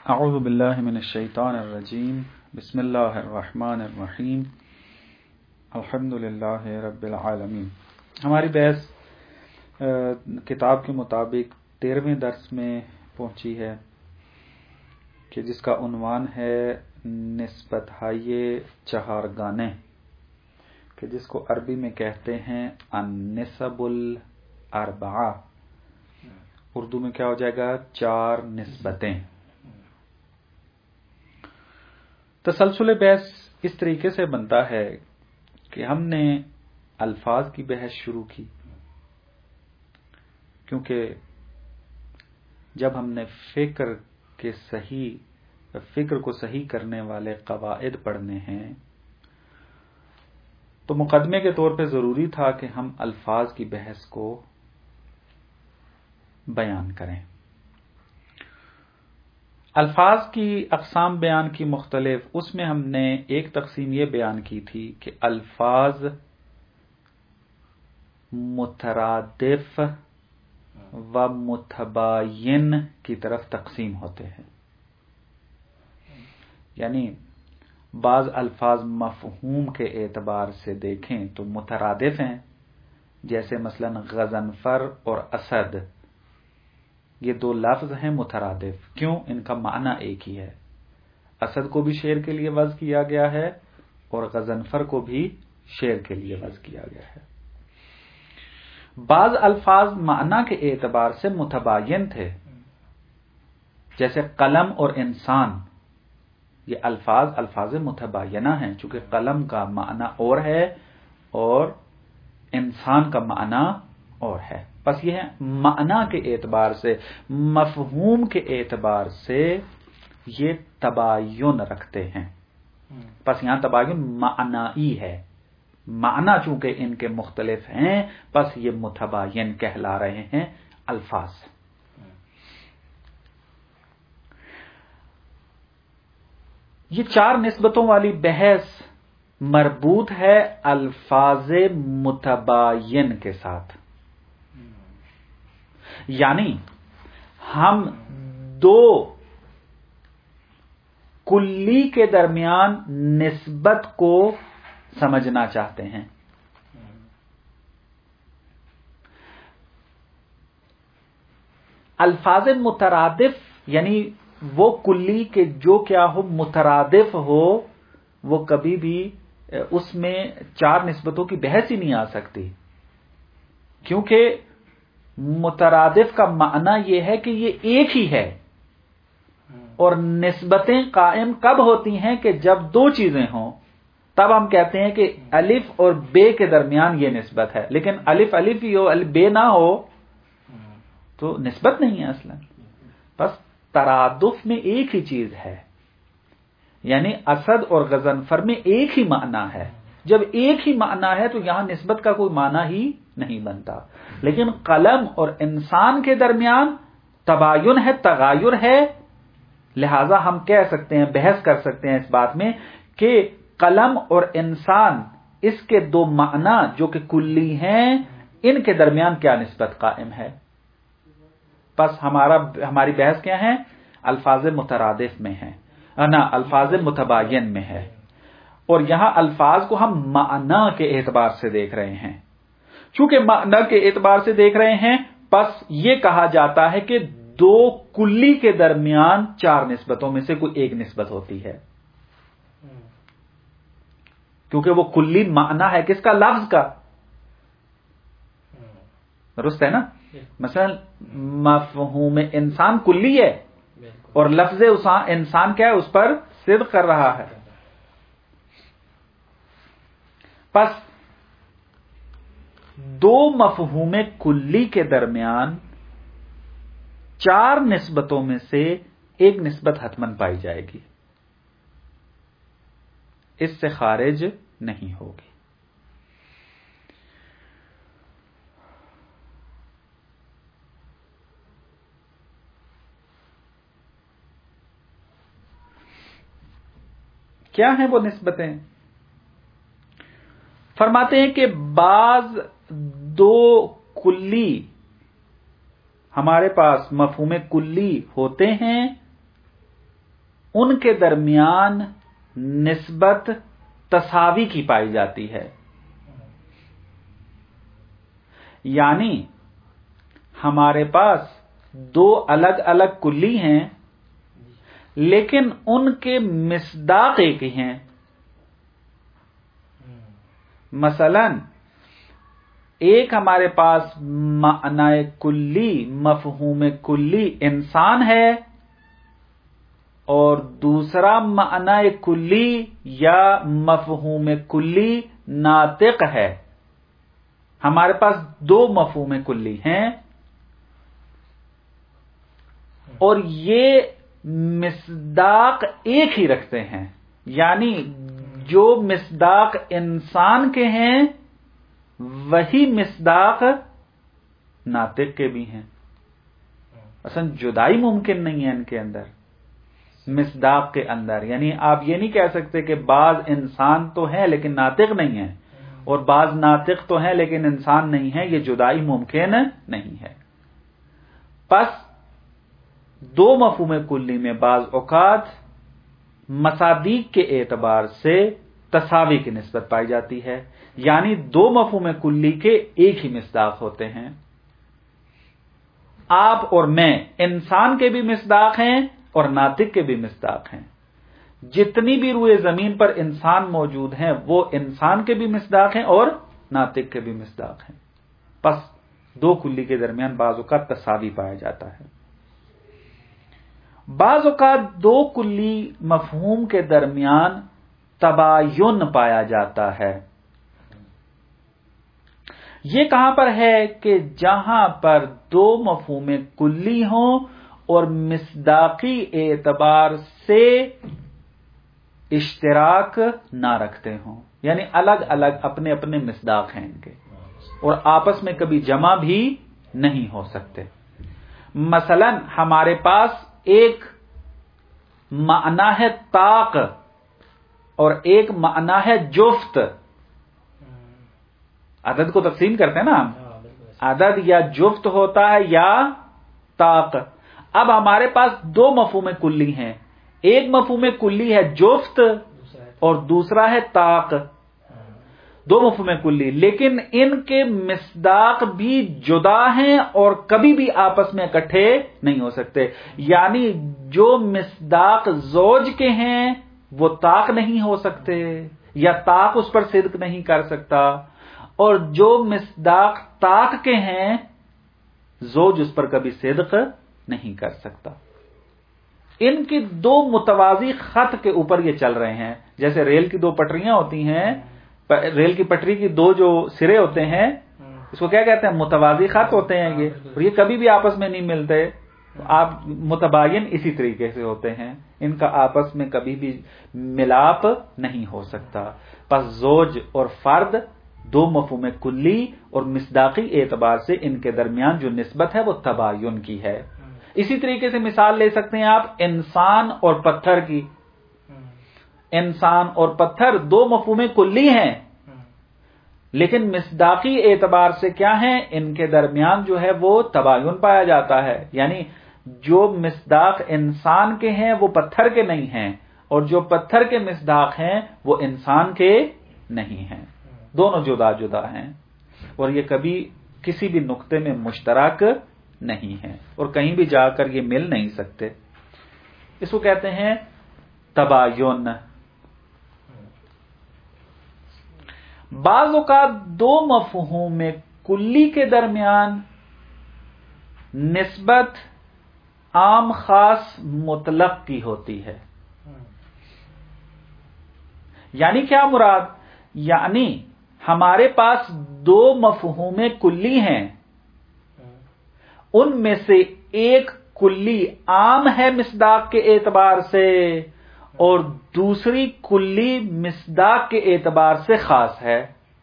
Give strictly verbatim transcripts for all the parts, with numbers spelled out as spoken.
اعوذ باللہ من الشیطان الرجیم بسم اللہ الرحمن الرحیم الحمد للہ رب العالمین. ہماری بحث کتاب کے مطابق تیرہویں درس میں پہنچی ہے کہ جس کا عنوان ہے نسبت ہائے چہارگانے، کہ جس کو عربی میں کہتے ہیں النسب الاربعہ. اردو میں کیا ہو جائے گا؟ چار نسبتیں. تسلسل بحث اس طریقے سے بنتا ہے کہ ہم نے الفاظ کی بحث شروع کی، کیونکہ جب ہم نے فکر کے صحیح فکر کو صحیح کرنے والے قواعد پڑھنے ہیں تو مقدمے کے طور پہ ضروری تھا کہ ہم الفاظ کی بحث کو بیان کریں. الفاظ کی اقسام بیان کی مختلف، اس میں ہم نے ایک تقسیم یہ بیان کی تھی کہ الفاظ مترادف و متباین کی طرف تقسیم ہوتے ہیں. یعنی بعض الفاظ مفہوم کے اعتبار سے دیکھیں تو مترادف ہیں، جیسے مثلا غضنفر اور اسد، یہ دو لفظ ہیں مترادف. کیوں؟ ان کا معنی ایک ہی ہے. اسد کو بھی شیر کے لیے وضع کیا گیا ہے اور غضنفر کو بھی شیر کے لیے وضع کیا گیا ہے. بعض الفاظ معنی کے اعتبار سے متباین تھے، جیسے قلم اور انسان. یہ الفاظ الفاظ متباینہ ہیں، چونکہ قلم کا معنی اور ہے اور انسان کا معنی اور ہے. بس یہ ہے معنی کے اعتبار سے، مفہوم کے اعتبار سے یہ تباین رکھتے ہیں. بس یہاں تباین معنی ہے، معنی چونکہ ان کے مختلف ہیں، بس یہ متباین کہلا رہے ہیں الفاظ. یہ چار نسبتوں والی بحث مربوط ہے الفاظ متباین کے ساتھ. یعنی ہم دو کلی کے درمیان نسبت کو سمجھنا چاہتے ہیں. الفاظ مترادف یعنی وہ کلی کے جو کیا ہو مترادف ہو، وہ کبھی بھی اس میں چار نسبتوں کی بحث ہی نہیں آ سکتی، کیونکہ مترادف کا معنی یہ ہے کہ یہ ایک ہی ہے. اور نسبتیں قائم کب ہوتی ہیں؟ کہ جب دو چیزیں ہوں، تب ہم کہتے ہیں کہ الف اور بے کے درمیان یہ نسبت ہے. لیکن الف الف ہی ہو، الف بے نہ ہو تو نسبت نہیں ہے اصلا. بس ترادف میں ایک ہی چیز ہے، یعنی اسد اور غضنفر میں ایک ہی معنی ہے. جب ایک ہی معنی ہے تو یہاں نسبت کا کوئی معنی ہی نہیں بنتا. لیکن قلم اور انسان کے درمیان تباین ہے، تغایر ہے. لہذا ہم کہہ سکتے ہیں، بحث کر سکتے ہیں اس بات میں کہ قلم اور انسان، اس کے دو معنی جو کہ کلی ہیں، ان کے درمیان کیا نسبت قائم ہے. بس ہمارا ہماری بحث کیا ہے؟ الفاظ مترادف میں ہے نا، الفاظ متباین میں ہے. اور یہاں الفاظ کو ہم معنی کے اعتبار سے دیکھ رہے ہیں. چونکہ معنی کے اعتبار سے دیکھ رہے ہیں، پس یہ کہا جاتا ہے کہ دو کلی کے درمیان چار نسبتوں میں سے کوئی ایک نسبت ہوتی ہے، کیونکہ وہ کلی معنی ہے کس کا؟ لفظ کا. درست ہے نا؟ مثلا مفہوم انسان کلی ہے اور لفظ انسان کیا ہے؟ اس پر صدق کر رہا ہے. پس دو مفہوم کلی کے درمیان چار نسبتوں میں سے ایک نسبت حتماً پائی جائے گی، اس سے خارج نہیں ہوگی. کیا ہیں وہ نسبتیں؟ فرماتے ہیں کہ بعض دو کلی ہمارے پاس مفہوم کلی ہوتے ہیں ان کے درمیان نسبت تساوی کی پائی جاتی ہے، یعنی ہمارے پاس دو الگ الگ کلی ہیں لیکن ان کے مصداق ایک ہی ہیں۔ مثلا ایک ہمارے پاس معنی کلی، مفہوم کلی انسان ہے، اور دوسرا معنی کلی یا مفہوم کلی ناطق ہے۔ ہمارے پاس دو مفہوم کلی ہیں اور یہ مصداق ایک ہی رکھتے ہیں، یعنی جو مصداق انسان کے ہیں وہی مصداق ناطق کے بھی ہیں۔ اصلا جدائی ممکن نہیں ہے ان کے اندر، مصداق کے اندر، یعنی آپ یہ نہیں کہہ سکتے کہ بعض انسان تو ہیں لیکن ناطق نہیں ہیں، اور بعض ناطق تو ہیں لیکن انسان نہیں ہے، یہ جدائی ممکن نہیں ہے۔ پس دو مفہوم کلی میں بعض اوقات مصادیق کے اعتبار سے تساوی کی نسبت پائی جاتی ہے، یعنی دو مفہوم کلی کے ایک ہی مصداق ہوتے ہیں۔ آپ اور میں انسان کے بھی مصداق ہیں اور ناطق کے بھی مصداق ہیں۔ جتنی بھی روئے زمین پر انسان موجود ہیں وہ انسان کے بھی مصداق ہیں اور ناطق کے بھی مصداق ہیں۔ پس دو کلی کے درمیان بعض اوقات تساوی پایا جاتا ہے۔ بعض اوقات دو کلی مفہوم کے درمیان تباین پایا جاتا ہے۔ یہ کہاں پر ہے کہ جہاں پر دو مفہوم کلی ہوں اور مصداقی اعتبار سے اشتراک نہ رکھتے ہوں، یعنی الگ الگ اپنے اپنے مصداق ہیں ان کے، اور آپس میں کبھی جمع بھی نہیں ہو سکتے۔ مثلا ہمارے پاس ایک معنی ہے طاق اور ایک معنی ہے جفت۔ عدد کو تقسیم کرتے ہیں نا ہم، عدد یا جفت ہوتا ہے یا طاق۔ اب ہمارے پاس دو مفہوم کلی ہیں، ایک مفہوم کلی ہے جفت اور دوسرا ہے طاق، دو مفہوم کلی، لیکن ان کے مصداق بھی جدا ہیں اور کبھی بھی آپس میں اکٹھے نہیں ہو سکتے، یعنی جو مصداق زوج کے ہیں وہ طاق نہیں ہو سکتے یا طاق اس پر صدق نہیں کر سکتا، اور جو مصداق طاق کے ہیں زوج اس پر کبھی صدق نہیں کر سکتا۔ ان کی دو متوازی خط کے اوپر یہ چل رہے ہیں، جیسے ریل کی دو پٹریاں ہوتی ہیں، ریل کی پٹری کی دو جو سرے ہوتے ہیں اس کو کیا کہتے ہیں؟ متوازی خط ہوتے ہیں یہ، اور یہ کبھی بھی آپس میں نہیں ملتے، آپ متباین اسی طریقے سے ہوتے ہیں، ان کا آپس میں کبھی بھی ملاپ نہیں ہو سکتا۔ پس زوج اور فرد دو مفہوم کلی اور مصداقی اعتبار سے ان کے درمیان جو نسبت ہے وہ تباین کی ہے۔ اسی طریقے سے مثال لے سکتے ہیں آپ انسان اور پتھر کی۔ انسان اور پتھر دو مفہوم کلی ہیں لیکن مصداقی اعتبار سے کیا ہیں؟ ان کے درمیان جو ہے وہ تباین پایا جاتا ہے، یعنی جو مصداق انسان کے ہیں وہ پتھر کے نہیں ہیں، اور جو پتھر کے مصداق ہیں وہ انسان کے نہیں ہیں، دونوں جدا جدا ہیں، اور یہ کبھی کسی بھی نقطے میں مشترک نہیں ہیں اور کہیں بھی جا کر یہ مل نہیں سکتے۔ اس کو کہتے ہیں تباین۔ بعض اوقات دو مفہوم کلی کے درمیان نسبت عام خاص مطلق کی ہوتی ہے۔ یعنی کیا مراد؟ یعنی ہمارے پاس دو مفہوم کلی ہیں، ان میں سے ایک کلی عام ہے مصداق کے اعتبار سے اور دوسری کلی مصداق کے اعتبار سے خاص ہے،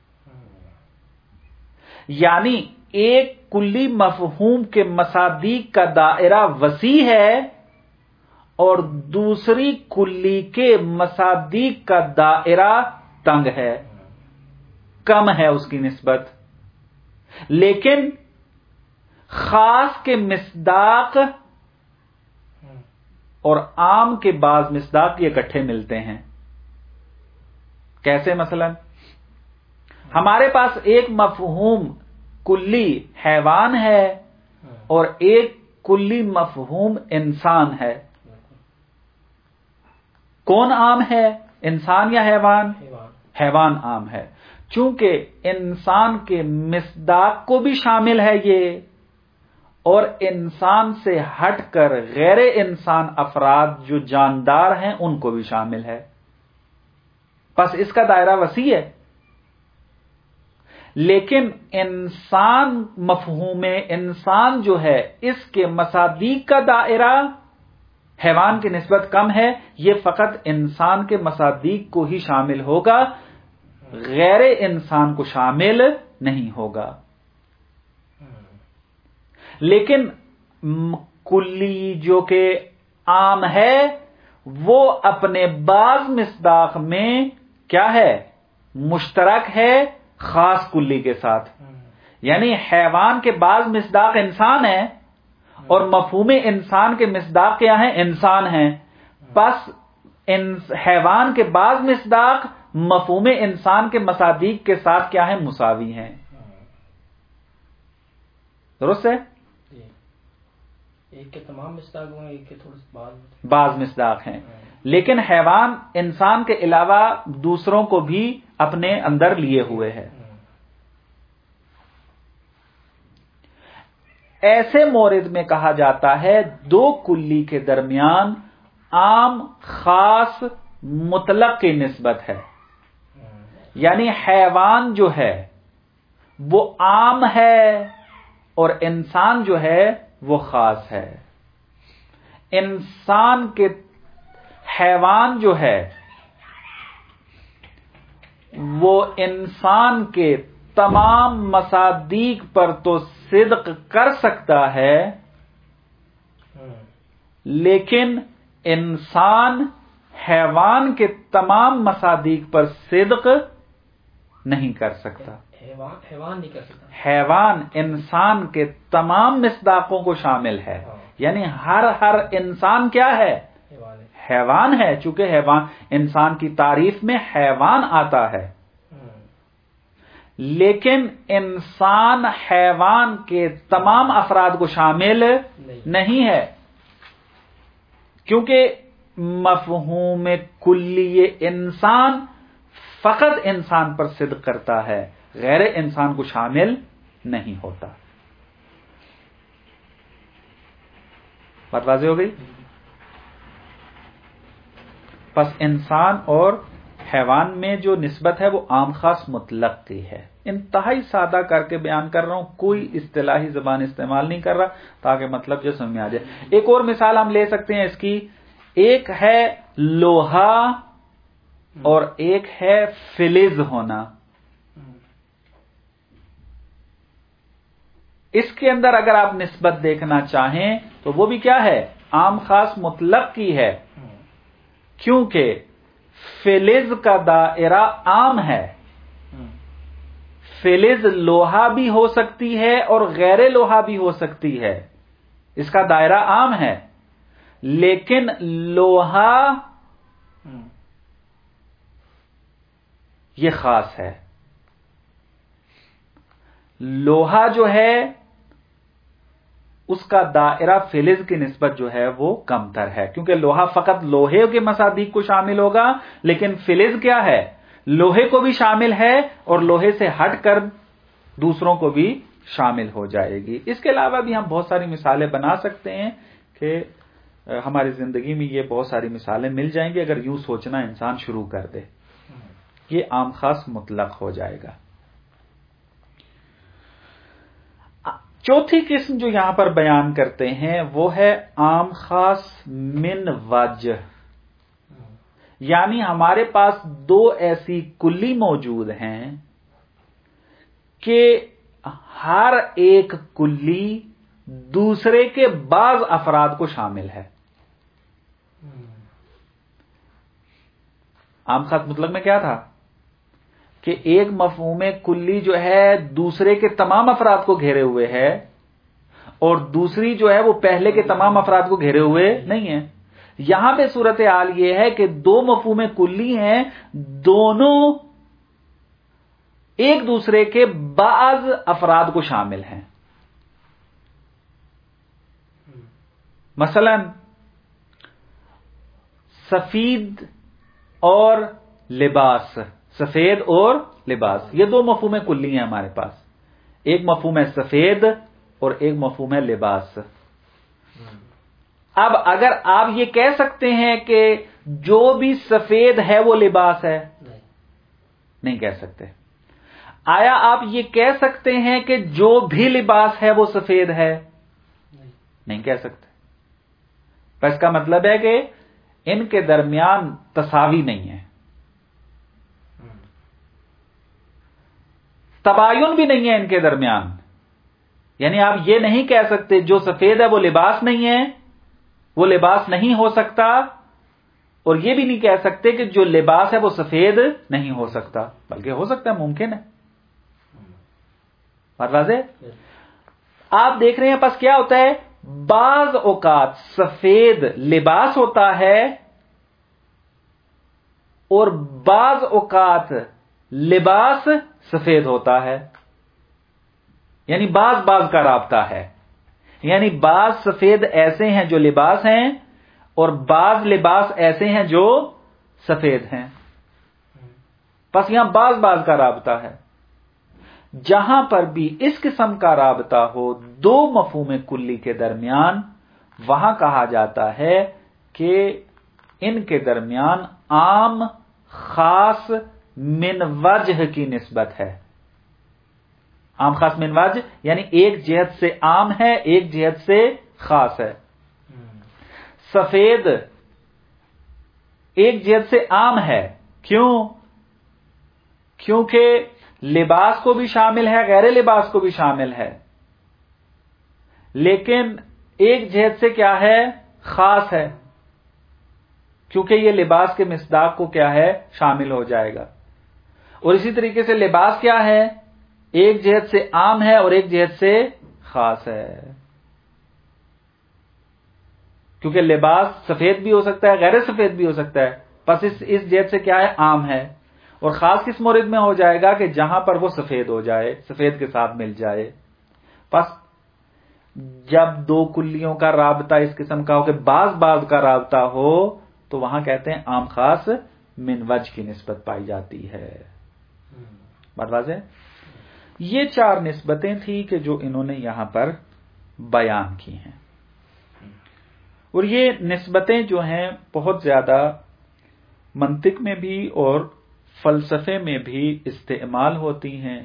یعنی ایک کلی مفہوم کے مصادیق کا دائرہ وسیع ہے اور دوسری کلی کے مصادیق کا دائرہ تنگ ہے، کم ہے اس کی نسبت، لیکن خاص کے مصداق اور عام کے بعض مصداق یہ اکٹھے ملتے ہیں. کیسے؟ مثلا ہمارے پاس ایک مفہوم کلی حیوان ہے اور ایک کلی مفہوم انسان ہے. کون عام ہے، انسان یا حیوان؟ حیوان عام ہے. چونکہ انسان کے مصداق کو بھی شامل ہے یہ، اور انسان سے ہٹ کر غیر انسان افراد جو جاندار ہیں ان کو بھی شامل ہے. بس اس کا دائرہ وسیع ہے. لیکن انسان، مفہوم انسان جو ہے، اس کے مصادیق کا دائرہ حیوان کی نسبت کم ہے. یہ فقط انسان کے مصادیق کو ہی شامل ہوگا، غیر انسان کو شامل نہیں ہوگا. لیکن کلی جو کہ عام ہے وہ اپنے بعض مصداق میں کیا ہے؟ مشترک ہے خاص کلی کے ساتھ. یعنی حیوان کے بعض مصداق انسان ہیں اور مفہوم انسان کے مصداق کیا ہیں؟ انسان ہیں. بس حیوان کے بعض مصداق مفہوم انسان کے مصادیق کے ساتھ کیا ہیں؟ مساوی ہیں. درست ہے؟ ایک کے تمام مصداق ہیں، ایک کے تھوڑے بعض بعض مصداق ہیں. لیکن حیوان انسان کے علاوہ دوسروں کو بھی اپنے اندر لیے ہوئے ہے. ایسے مورد میں کہا جاتا ہے دو کلی کے درمیان عام خاص مطلق کی نسبت ہے. یعنی حیوان جو ہے وہ عام ہے اور انسان جو ہے وہ خاص ہے. انسان کے حیوان جو ہے وہ انسان کے تمام مصادیق پر تو صدق کر سکتا ہے، لیکن انسان حیوان کے تمام مصادیق پر صدق نہیں کر سکتا. حیوان نہیں کر سکتا. حیوان انسان کے تمام مصداقوں کو شامل ہے. یعنی ہر ہر انسان کیا ہے؟ حیوان ہے. چونکہ حیوان انسان کی تعریف میں حیوان آتا ہے، لیکن انسان حیوان کے تمام افراد کو شامل نہیں ہے، کیونکہ مفہوم کلی انسان فقط انسان پر صدق کرتا ہے، غیر انسان کو شامل نہیں ہوتا. بات واضح ہو گئی؟ پس انسان اور حیوان میں جو نسبت ہے وہ عام خاص مطلق کی ہے. انتہائی سادہ کر کے بیان کر رہا ہوں، کوئی اصطلاحی زبان استعمال نہیں کر رہا تاکہ مطلب جو سمجھ میں آ جائے. ایک اور مثال ہم لے سکتے ہیں اس کی. ایک ہے لوہا اور ایک ہے فلز ہونا. اس کے اندر اگر آپ نسبت دیکھنا چاہیں تو وہ بھی کیا ہے؟ عام خاص مطلق کی ہے، کیونکہ فلز کا دائرہ عام ہے. فلز لوہا بھی ہو سکتی ہے اور غیر لوہا بھی ہو سکتی ہے، اس کا دائرہ عام ہے. لیکن لوہا یہ خاص ہے. لوہا جو ہے اس کا دائرہ فلز کی نسبت جو ہے وہ کم تر ہے، کیونکہ لوہا فقط لوہے کے مصادیق کو شامل ہوگا، لیکن فلز کیا ہے؟ لوہے کو بھی شامل ہے اور لوہے سے ہٹ کر دوسروں کو بھی شامل ہو جائے گی. اس کے علاوہ بھی ہم بہت ساری مثالیں بنا سکتے ہیں کہ ہماری زندگی میں یہ بہت ساری مثالیں مل جائیں گی اگر یوں سوچنا انسان شروع کر دے. یہ عام خاص مطلق ہو جائے گا. چوتھی قسم جو یہاں پر بیان کرتے ہیں وہ ہے عام خاص من وجہ. یعنی ہمارے پاس دو ایسی کلی موجود ہیں کہ ہر ایک کلی دوسرے کے بعض افراد کو شامل ہے. عام خاص مطلق میں کیا تھا کہ ایک مفہوم کلی جو ہے دوسرے کے تمام افراد کو گھیرے ہوئے ہے، اور دوسری جو ہے وہ پہلے کے تمام افراد کو گھیرے ہوئے نہیں ہے. یہاں پہ صورتحال یہ ہے کہ دو مفہوم کلی ہیں، دونوں ایک دوسرے کے بعض افراد کو شامل ہیں. مثلا سفید اور لباس، سفید اور لباس، یہ دو مفہوم کلی ہیں ہمارے پاس. ایک مفہوم ہے سفید اور ایک مفہوم ہے لباس. اب اگر آپ یہ کہہ سکتے ہیں کہ جو بھی سفید ہے وہ لباس ہے، نہیں کہہ سکتے. آیا آپ یہ کہہ سکتے ہیں کہ جو بھی لباس ہے وہ سفید ہے؟ نہیں کہہ سکتے. پر اس کا مطلب ہے کہ ان کے درمیان تساوی نہیں ہے، تباین بھی نہیں ہے ان کے درمیان. یعنی آپ یہ نہیں کہہ سکتے جو سفید ہے وہ لباس نہیں ہے، وہ لباس نہیں ہو سکتا، اور یہ بھی نہیں کہہ سکتے کہ جو لباس ہے وہ سفید نہیں ہو سکتا، بلکہ ہو سکتا ہے، ممکن ہے. بات واضح؟ آپ دیکھ رہے ہیں پس کیا ہوتا ہے، بعض اوقات سفید لباس ہوتا ہے اور بعض اوقات لباس سفید ہوتا ہے. یعنی بعض بعض کا رابطہ ہے. یعنی بعض سفید ایسے ہیں جو لباس ہیں اور بعض لباس ایسے ہیں جو سفید ہیں. پس یہاں بعض بعض کا رابطہ ہے. جہاں پر بھی اس قسم کا رابطہ ہو دو مفہوم کلی کے درمیان، وہاں کہا جاتا ہے کہ ان کے درمیان عام خاص من وجہ کی نسبت ہے. عام خاص من وجہ یعنی ایک جہت سے عام ہے، ایک جہت سے خاص ہے. سفید ایک جہت سے عام ہے، کیوں؟ کیونکہ لباس کو بھی شامل ہے، غیر لباس کو بھی شامل ہے. لیکن ایک جہت سے کیا ہے، خاص ہے، کیونکہ یہ لباس کے مصداق کو کیا ہے، شامل ہو جائے گا. اور اسی طریقے سے لباس کیا ہے، ایک جہت سے عام ہے اور ایک جہت سے خاص ہے. کیونکہ لباس سفید بھی ہو سکتا ہے، غیر سفید بھی ہو سکتا ہے. پس اس اس جہت سے کیا ہے، عام ہے. اور خاص کس مورد میں ہو جائے گا کہ جہاں پر وہ سفید ہو جائے، سفید کے ساتھ مل جائے. پس جب دو کلیوں کا رابطہ اس قسم کا ہو کہ بعض بعض کا رابطہ ہو، تو وہاں کہتے ہیں عام خاص من وجہ کی نسبت پائی جاتی ہے. بات واضح؟ یہ چار نسبتیں تھیں کہ جو انہوں نے یہاں پر بیان کی ہیں. اور یہ نسبتیں جو ہیں بہت زیادہ منطق میں بھی اور فلسفے میں بھی استعمال ہوتی ہیں،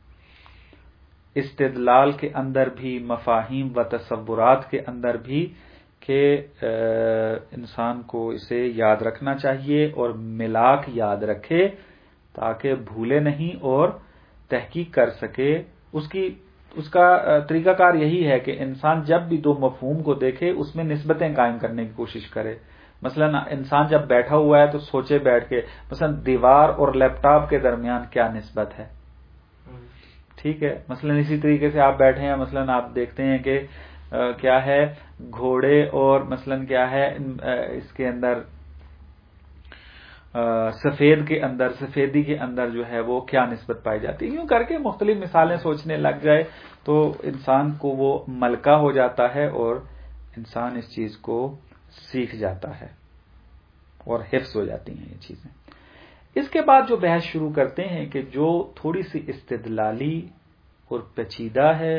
استدلال کے اندر بھی، مفاہیم و تصورات کے اندر بھی، کہ انسان کو اسے یاد رکھنا چاہیے اور ملاک یاد رکھے تاکہ بھولے نہیں اور تحقیق کر سکے. اس کی اس کا طریقہ کار یہی ہے کہ انسان جب بھی دو مفہوم کو دیکھے اس میں نسبتیں قائم کرنے کی کوشش کرے. مثلا انسان جب بیٹھا ہوا ہے تو سوچے بیٹھ کے، مثلا دیوار اور لیپ ٹاپ کے درمیان کیا نسبت ہے. ٹھیک ہے، مثلا اسی طریقے سے آپ بیٹھے ہیں، مثلا آپ دیکھتے ہیں کہ کیا ہے گھوڑے اور مثلا کیا ہے اس کے اندر سفید کے اندر، سفیدی کے اندر جو ہے وہ کیا نسبت پائی جاتی ہے. یوں کر کے مختلف مثالیں سوچنے لگ جائے تو انسان کو وہ ملکہ ہو جاتا ہے اور انسان اس چیز کو سیکھ جاتا ہے اور حفظ ہو جاتی ہیں یہ چیزیں. اس کے بعد جو بحث شروع کرتے ہیں کہ جو تھوڑی سی استدلالی اور پیچیدہ ہے،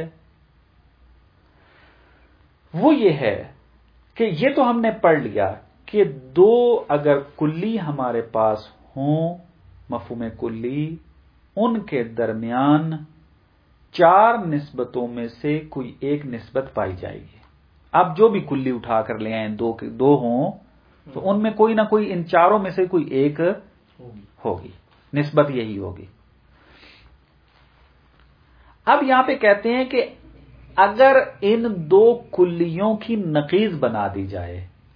وہ یہ ہے کہ یہ تو ہم نے پڑھ لیا کہ دو اگر کلی ہمارے پاس ہوں، مفہوم کلی، ان کے درمیان چار نسبتوں میں سے کوئی ایک نسبت پائی جائے گی. آپ جو بھی کلی اٹھا کر لے آئیں، دو دو ہوں تو ان میں کوئی نہ کوئی ان چاروں میں سے کوئی ایک ہوگی، نسبت یہی ہوگی. اب یہاں پہ کہتے ہیں کہ اگر ان دو کلیوں کی نقیض بنا دی جائے،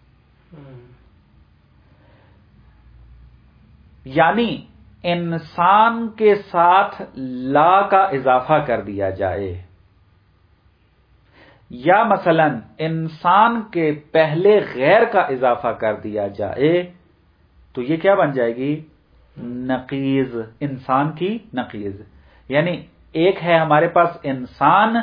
یعنی انسان کے ساتھ لا کا اضافہ کر دیا جائے، یا مثلا انسان کے پہلے غیر کا اضافہ کر دیا جائے تو یہ کیا بن جائے گی؟ نقیض، انسان کی نقیض. یعنی ایک ہے ہمارے پاس انسان،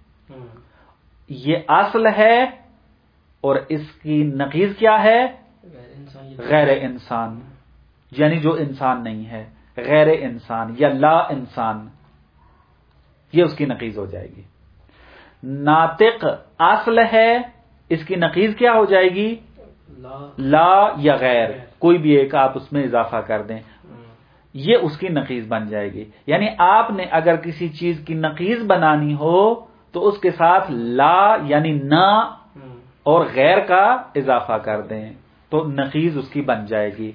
یہ اصل ہے، اور اس کی نقیض کیا ہے؟ غیر انسان، یعنی جو انسان نہیں ہے، غیر انسان یا لا انسان، یہ اس کی نقیض ہو جائے گی. ناطق اصل ہے، اس کی نقیض کیا ہو جائے گی؟ لا یا غیر، کوئی بھی ایک آپ اس میں اضافہ کر دیں، یہ اس کی نقیض بن جائے گی. یعنی آپ نے اگر کسی چیز کی نقیض بنانی ہو تو اس کے ساتھ لا یعنی نہ اور غیر کا اضافہ کر دیں تو نقیض اس کی بن جائے گی.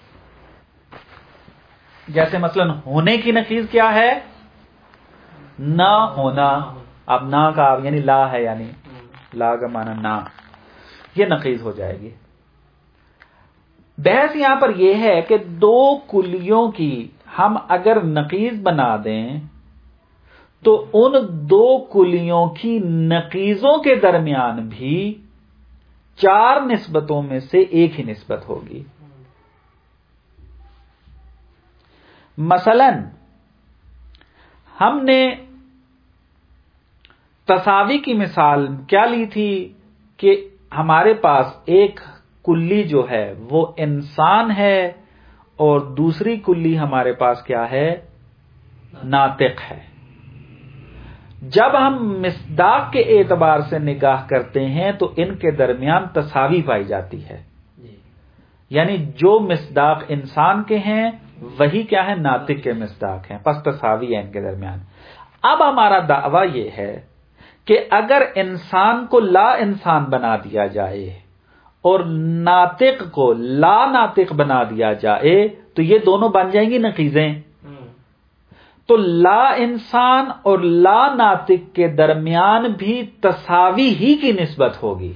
جیسے مثلا ہونے کی نقیض کیا ہے؟ نہ ہونا. اب نہ کا یعنی لا ہے، یعنی لا کا معنی نہ، یہ نقیض ہو جائے گی. بحث یہاں پر یہ ہے کہ دو کلیوں کی ہم اگر نقیض بنا دیں تو ان دو کلیوں کی نقیضوں کے درمیان بھی چار نسبتوں میں سے ایک ہی نسبت ہوگی. مثلا ہم نے تساوی کی مثال کیا لی تھی کہ ہمارے پاس ایک کلی جو ہے وہ انسان ہے اور دوسری کلی ہمارے پاس کیا ہے؟ ناطق ہے. جب ہم مصداق کے اعتبار سے نگاہ کرتے ہیں تو ان کے درمیان تساوی پائی جاتی ہے. یعنی جو مصداق انسان کے ہیں وہی کیا ہے؟ ناطق کے مصداق ہیں، پس تساوی ہے ان کے درمیان. اب ہمارا دعویٰ یہ ہے کہ اگر انسان کو لا انسان بنا دیا جائے اور ناطق کو لا ناطق بنا دیا جائے تو یہ دونوں بن جائیں گی نقیضیں. تو لا انسان اور لا ناطق کے درمیان بھی تساوی ہی کی نسبت ہوگی.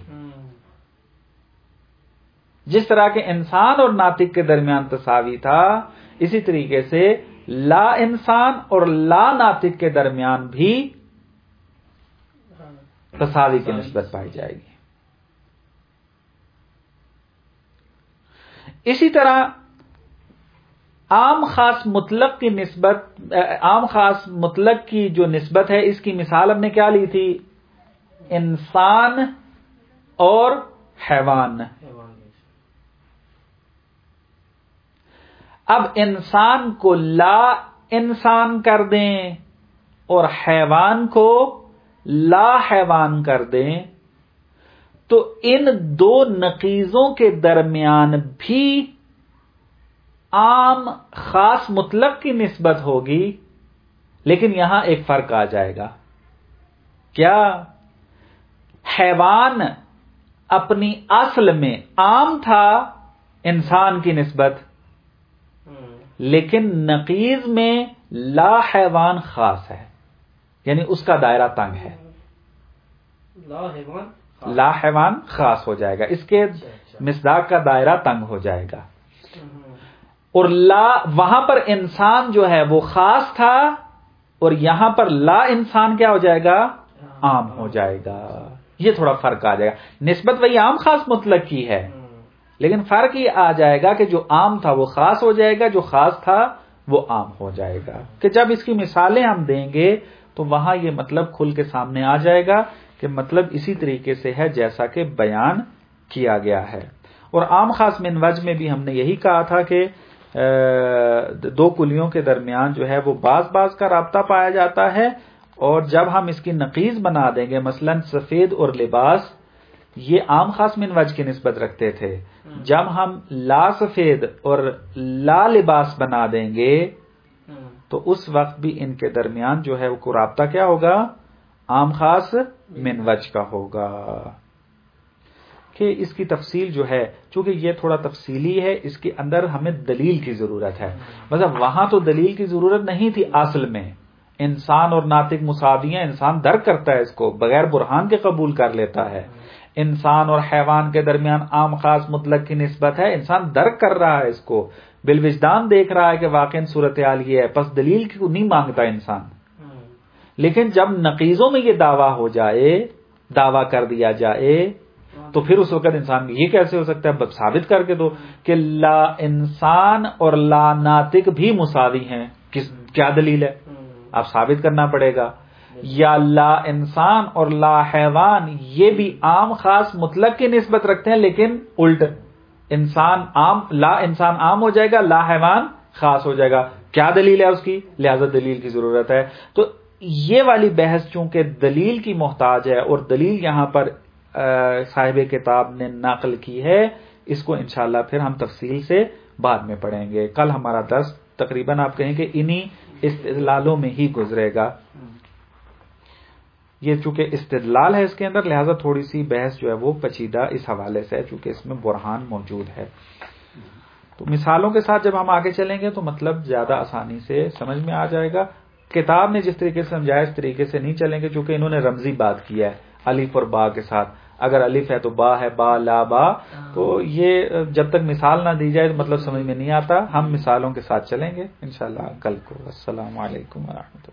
جس طرح کے انسان اور ناطق کے درمیان تساوی تھا، اسی طریقے سے لا انسان اور لا ناطق کے درمیان بھی تساوی کی نسبت پائی جائے گی. اسی طرح عام خاص مطلق کی نسبت، عام خاص مطلق کی جو نسبت ہے اس کی مثال ہم نے کیا لی تھی؟ انسان اور حیوان. اب انسان کو لا انسان کر دیں اور حیوان کو لا حیوان کر دیں تو ان دو نقیضوں کے درمیان بھی عام خاص مطلق کی نسبت ہوگی، لیکن یہاں ایک فرق آ جائے گا. کیا؟ حیوان اپنی اصل میں عام تھا انسان کی نسبت، لیکن نقیض میں لا حیوان خاص ہے، یعنی اس کا دائرہ تنگ ہے. لا حیوان لا حیوان خاص ہو جائے گا، اس کے مصداق کا دائرہ تنگ ہو جائے گا. اور لا وہاں پر انسان جو ہے وہ خاص تھا اور یہاں پر لا انسان کیا ہو جائے گا؟ عام ہو جائے گا. یہ تھوڑا فرق آ جائے گا. نسبت وہی عام خاص مطلق کی ہے، لیکن فرق یہ آ جائے گا کہ جو عام تھا وہ خاص ہو جائے گا، جو خاص تھا وہ عام ہو جائے گا. کہ جب اس کی مثالیں ہم دیں گے تو وہاں یہ مطلب کھل کے سامنے آ جائے گا کہ مطلب اسی طریقے سے ہے جیسا کہ بیان کیا گیا ہے. اور عام خاص من وجہ میں بھی ہم نے یہی کہا تھا کہ دو کلیوں کے درمیان جو ہے وہ بعض بعض کا رابطہ پایا جاتا ہے، اور جب ہم اس کی نقیض بنا دیں گے، مثلا سفید اور لباس، یہ عام خاص من وجہ کی نسبت رکھتے تھے. جب ہم لا سفید اور لا لباس بنا دیں گے تو اس وقت بھی ان کے درمیان جو ہے وہ کو رابطہ کیا ہوگا؟ عام خاص من وجہ کا ہوگا. کہ اس کی تفصیل جو ہے، چونکہ یہ تھوڑا تفصیلی ہے، اس کے اندر ہمیں دلیل کی ضرورت ہے. مطلب وہاں تو دلیل کی ضرورت نہیں تھی، اصل میں انسان اور ناطق مساوی ہیں، انسان درک کرتا ہے، اس کو بغیر برہان کے قبول کر لیتا ہے. انسان اور حیوان کے درمیان عام خاص مطلق کی نسبت ہے، انسان درک کر رہا ہے، اس کو بالوجدان دیکھ رہا ہے کہ واقعی صورتحال یہ ہے، پس دلیل کی نہیں مانگتا انسان. لیکن جب نقیضوں میں یہ دعویٰ ہو جائے، دعویٰ کر دیا جائے تو پھر اس وقت انسان یہ کیسے ہو سکتا ہے؟ ثابت کر کے دو کہ لا انسان اور لا ناطق بھی مساوی ہیں. کس کیا دلیل ہے؟ آپ ثابت کرنا پڑے گا. یا لا انسان اور لا حیوان یہ بھی عام خاص مطلق کی نسبت رکھتے ہیں لیکن الٹ. انسان عام، لا انسان عام ہو جائے گا، لا حیوان خاص ہو جائے گا. کیا دلیل ہے اس کی؟ لہذا دلیل کی ضرورت ہے. تو یہ والی بحث چونکہ دلیل کی محتاج ہے اور دلیل یہاں پر صاحب کتاب نے نقل کی ہے، اس کو انشاءاللہ پھر ہم تفصیل سے بعد میں پڑھیں گے. کل ہمارا درس تقریباً آپ کہیں کہ انہی استدلالوں میں ہی گزرے گا. یہ چونکہ استدلال ہے اس کے اندر، لہذا تھوڑی سی بحث جو ہے وہ پیچیدہ اس حوالے سے ہے چونکہ اس میں برہان موجود ہے. تو مثالوں کے ساتھ جب ہم آگے چلیں گے تو مطلب زیادہ آسانی سے سمجھ میں آ جائے گا. کتاب نے جس طریقے سے سمجھایا اس طریقے سے نہیں چلیں گے چونکہ انہوں نے رمزی بات کیا ہے الف اور با کے ساتھ. اگر الف ہے تو با ہے، با لا با. تو یہ جب تک مثال نہ دی جائے تو مطلب سمجھ میں نہیں آتا. ہم مثالوں کے ساتھ چلیں گے انشاءاللہ کل کو. السلام علیکم ورحمۃ اللہ.